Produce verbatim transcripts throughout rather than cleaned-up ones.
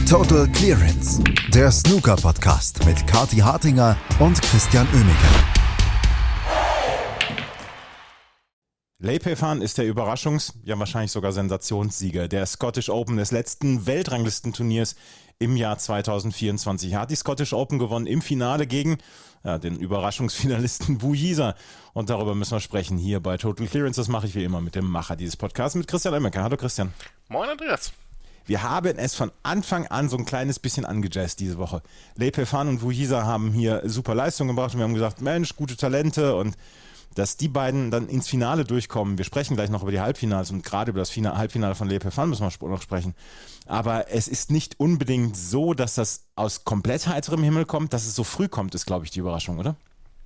Total Clearance, der Snooker-Podcast mit Kathi Hartinger und Christian Oemeke. Lee Pei-Fan ist der Überraschungs-, ja wahrscheinlich sogar Sensationssieger der Scottish Open des letzten Weltranglistenturniers im Jahr zwanzig vierundzwanzig. Er hat die Scottish Open gewonnen im Finale gegen ja, den Überraschungsfinalisten Wu Yisa. Und darüber müssen wir sprechen hier bei Total Clearance. Das mache ich wie immer mit dem Macher dieses Podcasts, mit Christian Oemeke. Hallo Christian. Moin Andreas. Wir haben es von Anfang an so ein kleines bisschen angejazzt diese Woche. Lee Pei-Fan und Wu Yisa haben hier super Leistung gebracht und wir haben gesagt, Mensch, gute Talente, und dass die beiden dann ins Finale durchkommen. Wir sprechen gleich noch über die Halbfinals und gerade über das Finale, Halbfinale von Lee Pei-Fan müssen wir noch sprechen. Aber es ist nicht unbedingt so, dass das aus komplett heiterem Himmel kommt, dass es so früh kommt, ist, glaube ich, die Überraschung, oder?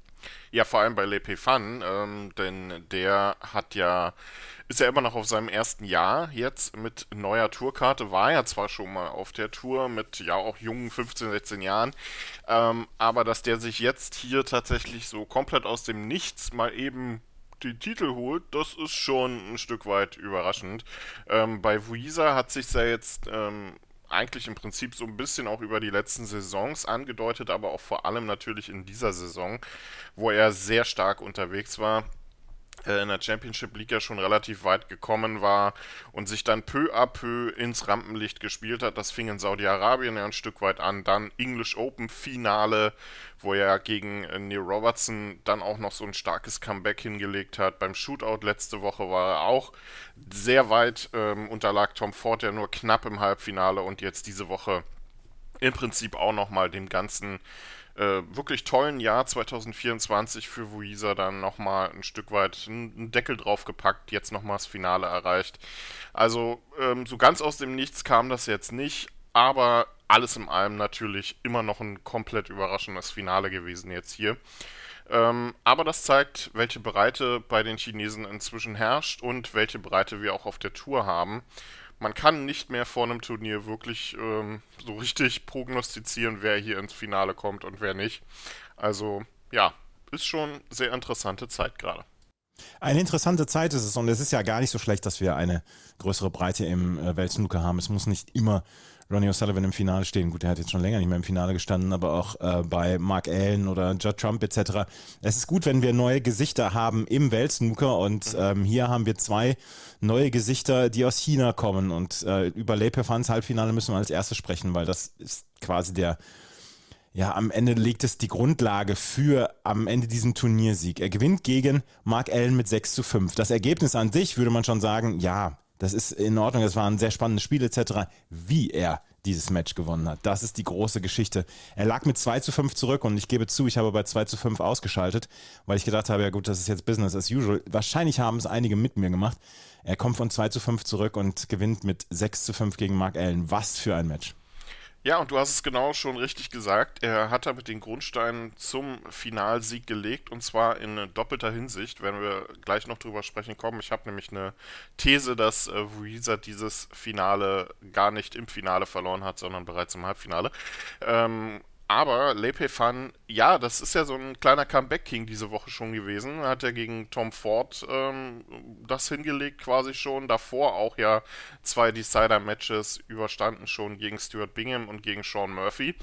Ja, vor allem bei Lee Pei-Fan, ähm, denn der hat ja, ist ja immer noch auf seinem ersten Jahr jetzt mit neuer Tourkarte, war ja zwar schon mal auf der Tour mit ja auch jungen fünfzehn, sechzehn Jahren, ähm, aber dass der sich jetzt hier tatsächlich so komplett aus dem Nichts mal eben den Titel holt, das ist schon ein Stück weit überraschend. Ähm, bei Wu Yisa hat sich ja jetzt ähm, eigentlich im Prinzip so ein bisschen auch über die letzten Saisons angedeutet, aber auch vor allem natürlich in dieser Saison, wo er sehr stark unterwegs war, in der Championship League ja schon relativ weit gekommen war und sich dann peu à peu ins Rampenlicht gespielt hat. Das fing in Saudi-Arabien ja ein Stück weit an, dann English Open Finale, wo er gegen Neil Robertson dann auch noch so ein starkes Comeback hingelegt hat. Beim Shootout letzte Woche war er auch sehr weit, ähm, unterlag Tom Ford ja nur knapp im Halbfinale und jetzt diese Woche im Prinzip auch nochmal dem ganzen Äh, wirklich tollen Jahr zwanzig vierundzwanzig für Wu Yisa dann nochmal ein Stück weit einen Deckel drauf gepackt, jetzt nochmal das Finale erreicht. Also ähm, so ganz aus dem Nichts kam das jetzt nicht, aber alles in allem natürlich immer noch ein komplett überraschendes Finale gewesen jetzt hier. Ähm, aber das zeigt, welche Breite bei den Chinesen inzwischen herrscht und welche Breite wir auch auf der Tour haben. Man kann nicht mehr vor einem Turnier wirklich ähm, so richtig prognostizieren, wer hier ins Finale kommt und wer nicht. Also ja, ist schon sehr interessante Zeit gerade. Eine interessante Zeit ist es, und es ist ja gar nicht so schlecht, dass wir eine größere Breite im äh, Weltsnooker haben. Es muss nicht immer Ronnie O'Sullivan im Finale stehen. Gut, der hat jetzt schon länger nicht mehr im Finale gestanden, aber auch äh, bei Mark Allen oder Judd Trump et cetera. Es ist gut, wenn wir neue Gesichter haben im Weltsnooker, und ähm, hier haben wir zwei neue Gesichter, die aus China kommen, und äh, über Lee Pei-Fans Halbfinale müssen wir als erstes sprechen, weil das ist quasi der, ja, am Ende legt es die Grundlage für am Ende diesen Turniersieg. Er gewinnt gegen Mark Allen mit sechs zu fünf. Das Ergebnis an sich würde man schon sagen, ja, das ist in Ordnung, das war ein sehr spannendes Spiel et cetera. Wie er dieses Match gewonnen hat, das ist die große Geschichte. Er lag mit zwei zu fünf zurück, und ich gebe zu, ich habe bei zwei zu fünf ausgeschaltet, weil ich gedacht habe, ja gut, das ist jetzt Business as usual. Wahrscheinlich haben es einige mit mir gemacht. Er kommt von zwei zu fünf zurück und gewinnt mit sechs zu fünf gegen Mark Allen. Was für ein Match. Ja, und du hast es genau schon richtig gesagt. Er hat damit den Grundstein zum Finalsieg gelegt, und zwar in doppelter Hinsicht, wenn wir gleich noch drüber sprechen kommen. Ich habe nämlich eine These, dass äh, Wu Yisa dieses Finale gar nicht im Finale verloren hat, sondern bereits im Halbfinale. Ähm, aber Lee Pei-Fan, ja, das ist ja so ein kleiner Comeback-King diese Woche schon gewesen. Er hat ja gegen Tom Ford ähm, das hingelegt quasi schon. Davor auch ja zwei Decider-Matches überstanden schon gegen Stuart Bingham und gegen Sean Murphy.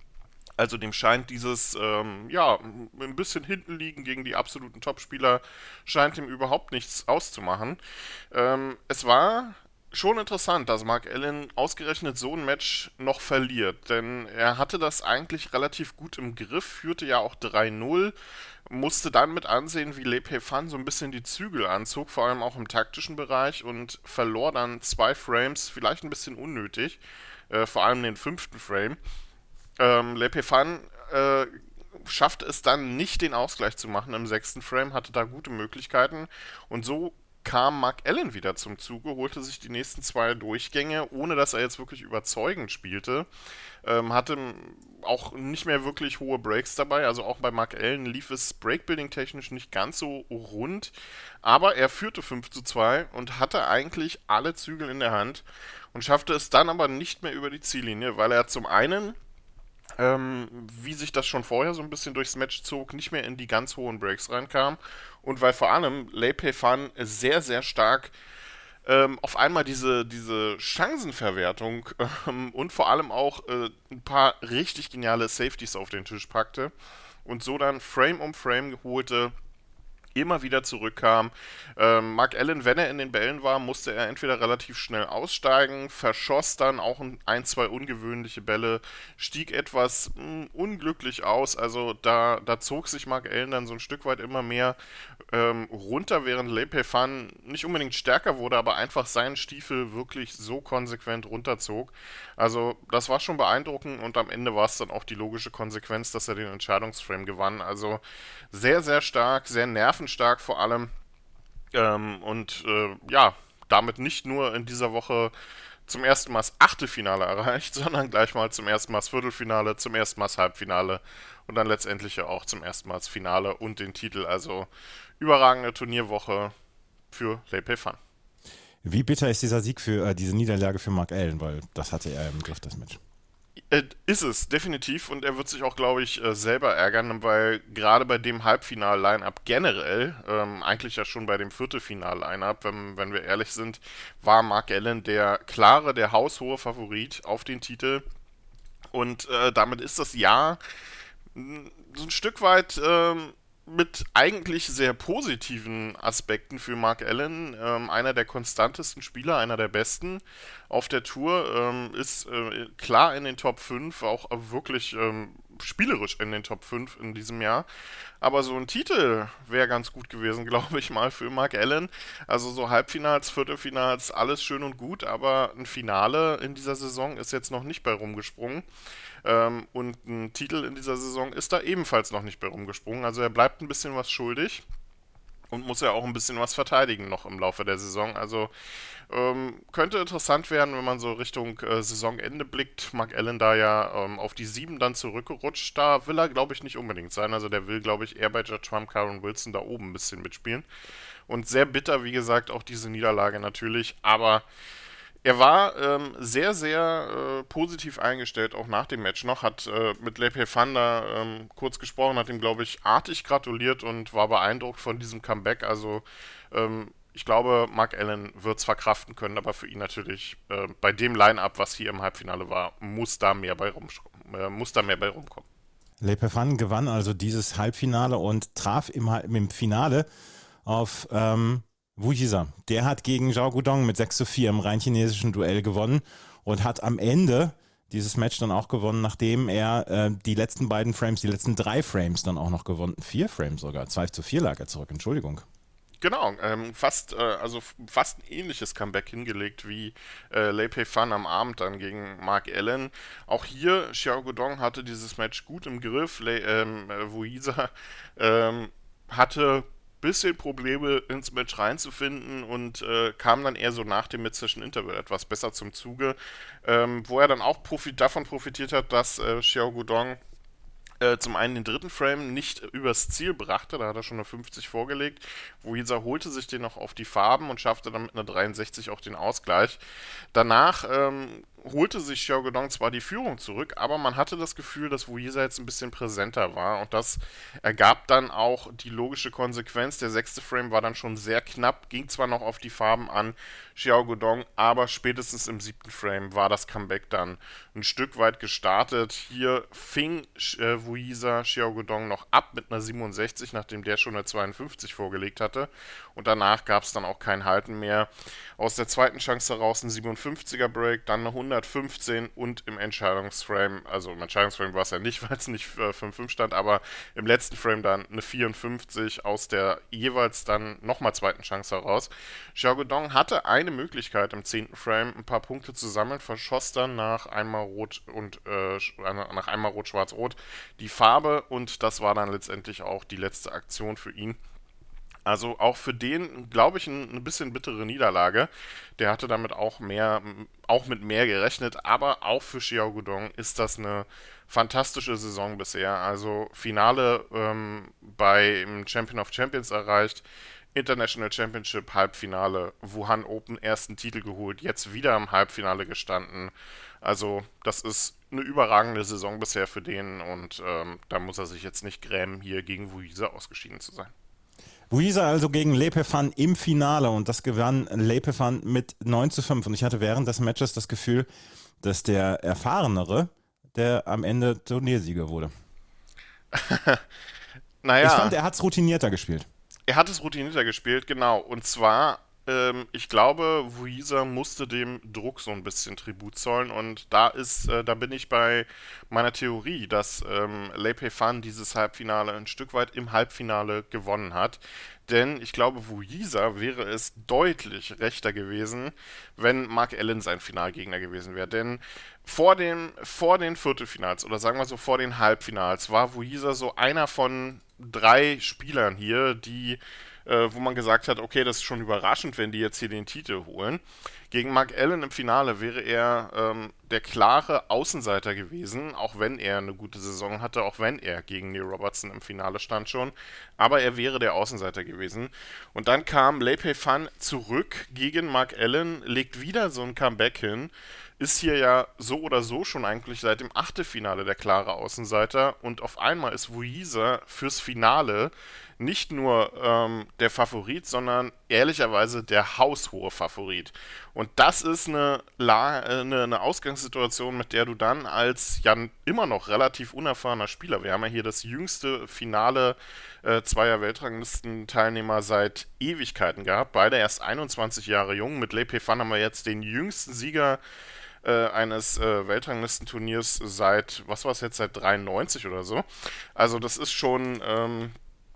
Also dem scheint dieses, ähm, ja, ein bisschen hinten liegen gegen die absoluten Topspieler, scheint ihm überhaupt nichts auszumachen. Ähm, es war schon interessant, dass Mark Allen ausgerechnet so ein Match noch verliert, denn er hatte das eigentlich relativ gut im Griff, führte ja auch drei null, musste dann mit ansehen, wie Lee Pei-Fan so ein bisschen die Zügel anzog, vor allem auch im taktischen Bereich, und verlor dann zwei Frames, vielleicht ein bisschen unnötig, äh, vor allem den fünften Frame. Ähm, Lee Pei-Fan äh, schaffte es dann nicht, den Ausgleich zu machen im sechsten Frame, hatte da gute Möglichkeiten, und so kam Mark Allen wieder zum Zuge, holte sich die nächsten zwei Durchgänge, ohne dass er jetzt wirklich überzeugend spielte. Ähm, hatte auch nicht mehr wirklich hohe Breaks dabei, also auch bei Mark Allen lief es Breakbuilding-technisch nicht ganz so rund, aber er führte fünf zu zwei und hatte eigentlich alle Zügel in der Hand und schaffte es dann aber nicht mehr über die Ziellinie, weil er zum einen ähm, wie sich das schon vorher so ein bisschen durchs Match zog, nicht mehr in die ganz hohen Breaks reinkam und weil vor allem Lee Pei-Fan sehr, sehr stark ähm, auf einmal diese, diese Chancenverwertung ähm, und vor allem auch äh, ein paar richtig geniale Safeties auf den Tisch packte und so dann Frame um Frame holte, immer wieder zurückkam. Ähm, Mark Allen, wenn er in den Bällen war, musste er entweder relativ schnell aussteigen, verschoss dann auch ein, zwei ungewöhnliche Bälle, stieg etwas mh, unglücklich aus. Also da, da zog sich Mark Allen dann so ein Stück weit immer mehr ähm, runter, während Lei Pei-Fan nicht unbedingt stärker wurde, aber einfach seinen Stiefel wirklich so konsequent runterzog. Also das war schon beeindruckend und am Ende war es dann auch die logische Konsequenz, dass er den Entscheidungsframe gewann. Also sehr, sehr stark, sehr nervenstark vor allem. Ähm, und äh, ja, damit nicht nur in dieser Woche zum ersten Mal das Achtelfinale erreicht, sondern gleich mal zum ersten Mal das Viertelfinale, zum ersten Mal das Halbfinale und dann letztendlich ja auch zum ersten Mal das Finale und den Titel. Also überragende Turnierwoche für Lei Pei-Fan. Wie bitter ist dieser Sieg für äh, diese Niederlage für Mark Allen, weil das hatte er im Griff, das Match. Äh, ist es, definitiv. Und er wird sich auch, glaube ich, äh, selber ärgern, weil gerade bei dem Halbfinal-Line-Up generell, ähm, eigentlich ja schon bei dem Viertelfinal-Line-Up, wenn, wenn wir ehrlich sind, war Mark Allen der klare, der haushohe Favorit auf den Titel. Und äh, damit ist das Jahr mh, so ein Stück weit ähm, mit eigentlich sehr positiven Aspekten für Mark Allen. Ähm, einer der konstantesten Spieler, einer der besten auf der Tour, ähm, ist äh, klar in den Top fünf, auch wirklich ähm, spielerisch in den Top fünf in diesem Jahr. Aber so ein Titel wäre ganz gut gewesen, glaube ich mal, für Mark Allen. Also so Halbfinals, Viertelfinals, alles schön und gut, aber ein Finale in dieser Saison ist jetzt noch nicht bei rumgesprungen. Ähm, und ein Titel in dieser Saison ist da ebenfalls noch nicht bei rumgesprungen. Also er bleibt ein bisschen was schuldig und muss ja auch ein bisschen was verteidigen noch im Laufe der Saison. Also ähm, könnte interessant werden, wenn man so Richtung äh, Saisonende blickt. Mark Allen da ja ähm, auf die sieben dann zurückgerutscht. Da will er, glaube ich, nicht unbedingt sein. Also der will, glaube ich, eher bei Judd Trump, Kyron Wilson da oben ein bisschen mitspielen. Und sehr bitter, wie gesagt, auch diese Niederlage natürlich. Aber er war ähm, sehr, sehr äh, positiv eingestellt, auch nach dem Match noch, hat äh, mit Lei Pei-Fan da ähm, kurz gesprochen, hat ihm, glaube ich, artig gratuliert und war beeindruckt von diesem Comeback. Also ähm, ich glaube, Mark Allen wird es verkraften können, aber für ihn natürlich äh, bei dem Line-Up, was hier im Halbfinale war, muss da mehr bei, rum, äh, muss da mehr bei rumkommen. Lei Pei-Fan gewann also dieses Halbfinale und traf im, im Finale auf ähm, Wu Yizha. Der hat gegen Zhao Guodong mit sechs zu vier im rein chinesischen Duell gewonnen und hat am Ende dieses Match dann auch gewonnen, nachdem er äh, die letzten beiden Frames, die letzten drei Frames dann auch noch gewonnen. Vier Frames sogar. zwei zu vier lag er zurück, Entschuldigung. Genau, ähm, fast, äh, also fast ein ähnliches Comeback hingelegt wie äh, Lei Pei-Fan am Abend dann gegen Mark Allen. Auch hier, Xiao Guodong hatte dieses Match gut im Griff. Le- ähm, äh, Wu Yizha ähm, hatte bisschen Probleme ins Match reinzufinden und äh, kam dann eher so nach dem Mid-Session Interval etwas besser zum Zuge, ähm, wo er dann auch profit- davon profitiert hat, dass äh, Xiao Guodong äh, zum einen den dritten Frame nicht übers Ziel brachte, da hat er schon eine fünfzig vorgelegt. Wu Yizha holte sich den noch auf die Farben und schaffte dann mit einer dreiundsechzig auch den Ausgleich. Danach ähm, holte sich Xiao Guodong zwar die Führung zurück, aber man hatte das Gefühl, dass Wu Yizha jetzt ein bisschen präsenter war und das ergab dann auch die logische Konsequenz. Der sechste Frame war dann schon sehr knapp, ging zwar noch auf die Farben an Xiao Guodong, aber spätestens im siebten Frame war das Comeback dann ein Stück weit gestartet. Hier fing äh, Wu Yizha Xiao Guodong noch ab mit einer siebenundsechzig, nachdem der schon eine zweiundfünfzig vorgelegt hatte und danach gab es dann auch kein Halten mehr. Aus der zweiten Chance heraus ein siebenundfünfziger Break, dann eine hundertfünfzehn und im Entscheidungsframe, also im Entscheidungsframe war es ja nicht, weil es nicht äh, fünf fünf stand, aber im letzten Frame dann eine vierundfünfzig aus der jeweils dann nochmal zweiten Chance heraus. Xiao Guodong hatte eine Möglichkeit im zehnten Frame ein paar Punkte zu sammeln, verschoss dann nach einmal Rot und äh, nach einmal Rot, Schwarz, Rot die Farbe und das war dann letztendlich auch die letzte Aktion für ihn. Also auch für den, glaube ich, ein, ein bisschen bittere Niederlage. Der hatte damit auch mehr, auch mit mehr gerechnet, aber auch für Xiao Guodong ist das eine fantastische Saison bisher. Also Finale ähm, beim Champion of Champions erreicht, International Championship Halbfinale, Wuhan Open ersten Titel geholt, jetzt wieder im Halbfinale gestanden. Also das ist eine überragende Saison bisher für den und ähm, da muss er sich jetzt nicht grämen, hier gegen Wu Yizha ausgeschieden zu sein. Wuisa also gegen Le Pefan im Finale und das gewann Le Pefan mit neun zu fünf. Und ich hatte während des Matches das Gefühl, dass der Erfahrenere, der am Ende Turniersieger wurde. Naja. Ich fand, er hat es routinierter gespielt. Er hat es routinierter gespielt, genau. Und zwar, ähm, ich glaube, Wuisa musste dem Druck so ein bisschen Tribut zollen. Und da ist, äh, da bin ich bei meiner Theorie, dass ähm, Le Pefan dieses Halbfinale ein Stück weit im Halbfinale gewonnen hat. Denn ich glaube, Wuisa wäre es deutlich rechter gewesen, wenn Mark Allen sein Finalgegner gewesen wäre. Denn vor, dem, vor den Viertelfinals oder sagen wir so vor den Halbfinals war Wuisa so einer von drei Spielern hier, die, äh, wo man gesagt hat, okay, das ist schon überraschend, wenn die jetzt hier den Titel holen. Gegen Mark Allen im Finale wäre er ähm, der klare Außenseiter gewesen, auch wenn er eine gute Saison hatte, auch wenn er gegen Neil Robertson im Finale stand schon. Aber er wäre der Außenseiter gewesen. Und dann kam Le Pefan zurück gegen Mark Allen, legt wieder so ein Comeback hin, ist hier ja so oder so schon eigentlich seit dem Achtelfinale der klare Außenseiter und auf einmal ist Wuisa fürs Finale nicht nur ähm, der Favorit, sondern ehrlicherweise der haushohe Favorit. Und das ist eine, La- eine, eine Ausgangssituation, mit der du dann als ja immer noch relativ unerfahrener Spieler, wir haben ja hier das jüngste Finale äh, zweier Weltranglistenteilnehmer seit Ewigkeiten gehabt, beide erst einundzwanzig Jahre jung. Mit Le Pefan haben wir jetzt den jüngsten Sieger äh, eines äh, Weltranglistenturniers seit, was war es jetzt, seit dreiundneunzig oder so. Also das ist schon... Ähm,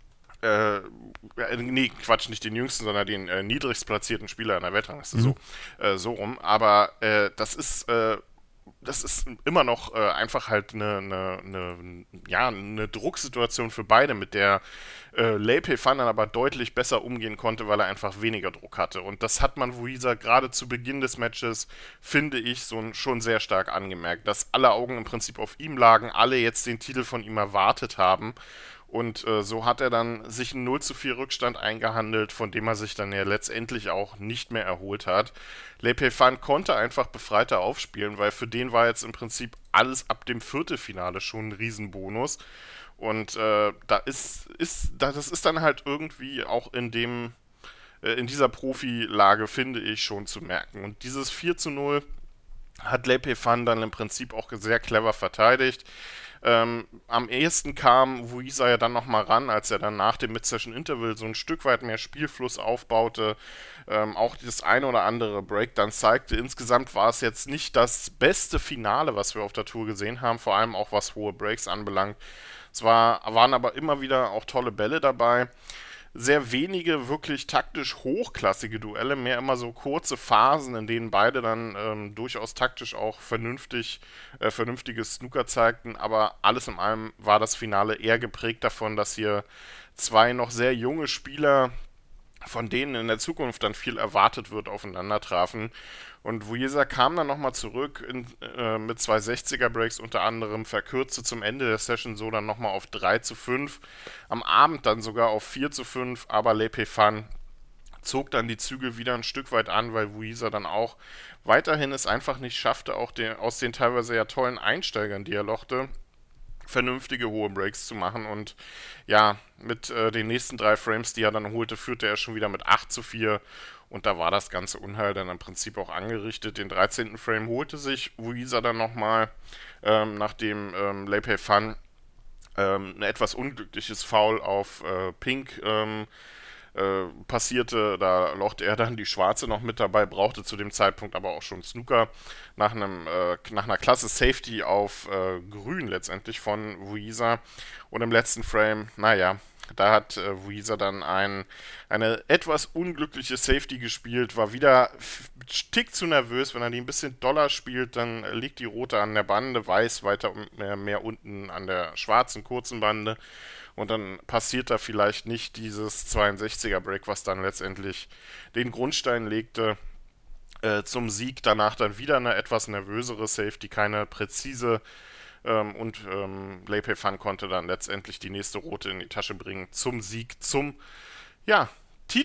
Äh, nee, Quatsch, nicht den jüngsten, sondern den äh, niedrigst platzierten Spieler in der Weltrangliste, mhm. so, äh, so rum. Aber äh, das ist äh, das ist immer noch äh, einfach halt eine, eine, eine, ja, eine Drucksituation für beide, mit der äh, Le Pefan dann aber deutlich besser umgehen konnte, weil er einfach weniger Druck hatte. Und das hat man Wuisa gerade zu Beginn des Matches, finde ich, so schon sehr stark angemerkt, dass alle Augen im Prinzip auf ihm lagen, alle jetzt den Titel von ihm erwartet haben. Und äh, so hat er dann sich einen null zu vier Rückstand eingehandelt, von dem er sich dann ja letztendlich auch nicht mehr erholt hat. Le Pefan konnte einfach befreiter aufspielen, weil für den war jetzt im Prinzip alles ab dem Viertelfinale schon ein Riesenbonus. Und äh, da ist, ist, das ist dann halt irgendwie auch in dem, äh, in dieser Profilage, finde ich, schon zu merken. Und dieses vier zu null hat Le Pefan dann im Prinzip auch sehr clever verteidigt. Ähm, am ehesten kam Wuisa ja dann nochmal ran, als er dann nach dem Mid-Session-Interval so ein Stück weit mehr Spielfluss aufbaute, ähm, auch das eine oder andere Break dann zeigte. Insgesamt war es jetzt nicht das beste Finale, was wir auf der Tour gesehen haben, vor allem auch was hohe Breaks anbelangt. Es war, waren aber immer wieder auch tolle Bälle dabei. Sehr wenige wirklich taktisch hochklassige Duelle, mehr immer so kurze Phasen, in denen beide dann ähm, durchaus taktisch auch vernünftig, äh, vernünftiges Snooker zeigten, aber alles in allem war das Finale eher geprägt davon, dass hier zwei noch sehr junge Spieler, von denen in der Zukunft dann viel erwartet wird, aufeinander trafen. Und Wuisa kam dann nochmal zurück in, äh, mit zwei sechziger-Breaks unter anderem, verkürzte zum Ende der Session so dann nochmal auf drei zu fünf, am Abend dann sogar auf vier zu fünf, aber Le Pefan zog dann die Zügel wieder ein Stück weit an, weil Wuisa dann auch weiterhin es einfach nicht schaffte, auch den, aus den teilweise ja tollen Einsteigern, die er lochte, vernünftige hohe Breaks zu machen. Und ja, mit äh, den nächsten drei Frames, die er dann holte, führte er schon wieder mit acht zu vier. Und da war das ganze Unheil dann im Prinzip auch angerichtet. Den dreizehnten Frame holte sich Wuisa dann nochmal, ähm, nachdem ähm, Le Pefan ähm, ein etwas unglückliches Foul auf äh, Pink ähm, äh, passierte. Da lochte er dann die Schwarze noch mit dabei, brauchte zu dem Zeitpunkt aber auch schon Snooker nach, einem, äh, nach einer Klasse Safety auf äh, Grün letztendlich von Wuisa. Und im letzten Frame, naja, da hat äh, Wuisa dann ein, eine etwas unglückliche Safety gespielt, war wieder ein Tick zu nervös. Wenn er die ein bisschen doller spielt, dann liegt die rote an der Bande, weiß weiter mehr, mehr unten an der schwarzen kurzen Bande. Und dann passiert da vielleicht nicht dieses zweiundsechziger-Break, was dann letztendlich den Grundstein legte äh, zum Sieg. Danach dann wieder eine etwas nervösere Safety, keine präzise. Ähm, und ähm, Le Pefan konnte dann letztendlich die nächste Rote in die Tasche bringen zum Sieg, zum ja, Titel.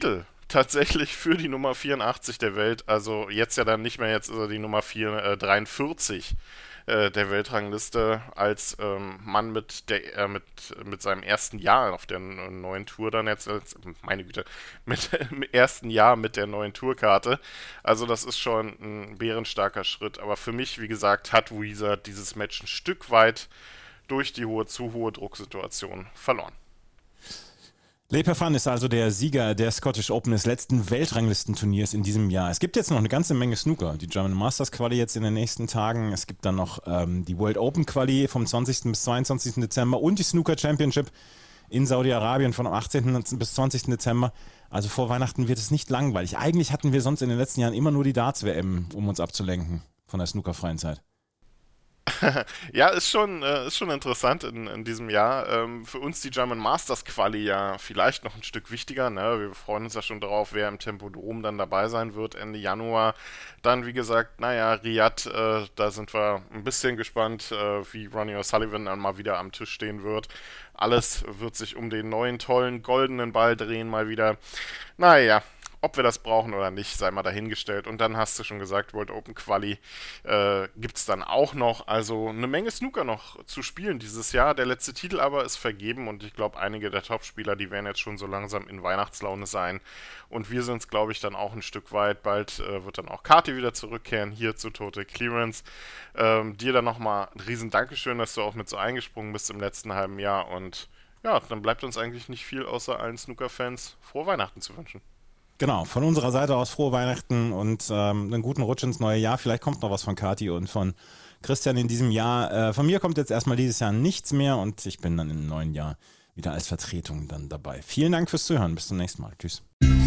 tatsächlich für die Nummer vierundachtzig der Welt, also jetzt ja dann nicht mehr, jetzt ist er die Nummer vier, äh, dreiundvierzig äh, der Weltrangliste, als ähm, Mann mit der äh, mit, mit seinem ersten Jahr auf der neuen Tour dann jetzt, als, meine Güte, mit dem ersten Jahr mit der neuen Tourkarte. Also das ist schon ein bärenstarker Schritt, aber für mich, wie gesagt, hat Wizard dieses Match ein Stück weit durch die hohe, zu hohe Drucksituation verloren. Le Perfan ist also der Sieger der Scottish Open des letzten Weltranglistenturniers in diesem Jahr. Es gibt jetzt noch eine ganze Menge Snooker. Die German Masters Quali jetzt in den nächsten Tagen. Es gibt dann noch ähm, die World Open Quali vom zwanzigsten bis zweiundzwanzigsten Dezember und die Snooker Championship in Saudi-Arabien von achtzehnten bis zwanzigsten Dezember. Also vor Weihnachten wird es nicht langweilig. Eigentlich hatten wir sonst in den letzten Jahren immer nur die Darts-W M, um uns abzulenken von der snookerfreien Zeit. Ja, ist schon, äh, ist schon interessant in, in diesem Jahr. Ähm, für uns die German Masters Quali ja vielleicht noch ein Stück wichtiger. Ne? Wir freuen uns ja schon darauf, wer im Tempodrom dann dabei sein wird Ende Januar. Dann, wie gesagt, naja, Riyadh, äh, da sind wir ein bisschen gespannt, äh, wie Ronnie O'Sullivan dann mal wieder am Tisch stehen wird. Alles wird sich um den neuen, tollen, goldenen Ball drehen mal wieder. Naja. Ob wir das brauchen oder nicht, sei mal dahingestellt. Und dann hast du schon gesagt, World Open Quali äh, gibt es dann auch noch. Also eine Menge Snooker noch zu spielen dieses Jahr. Der letzte Titel aber ist vergeben und ich glaube, einige der Topspieler, die werden jetzt schon so langsam in Weihnachtslaune sein. Und wir sind es, glaube ich, dann auch ein Stück weit. Bald äh, wird dann auch Kati wieder zurückkehren, hier zu Total Clearance. Ähm, dir dann nochmal ein riesen Dankeschön, dass du auch mit so eingesprungen bist im letzten halben Jahr. Und ja, dann bleibt uns eigentlich nicht viel, außer allen Snooker-Fans frohe Weihnachten zu wünschen. Genau, von unserer Seite aus frohe Weihnachten und ähm, einen guten Rutsch ins neue Jahr. Vielleicht kommt noch was von Kati und von Christian in diesem Jahr. Äh, von mir kommt jetzt erstmal dieses Jahr nichts mehr und ich bin dann im neuen Jahr wieder als Vertretung dann dabei. Vielen Dank fürs Zuhören. Bis zum nächsten Mal. Tschüss.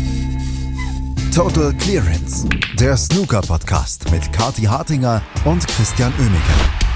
Total Clearance, der Snooker-Podcast mit Kati Hartinger und Christian Oemeke.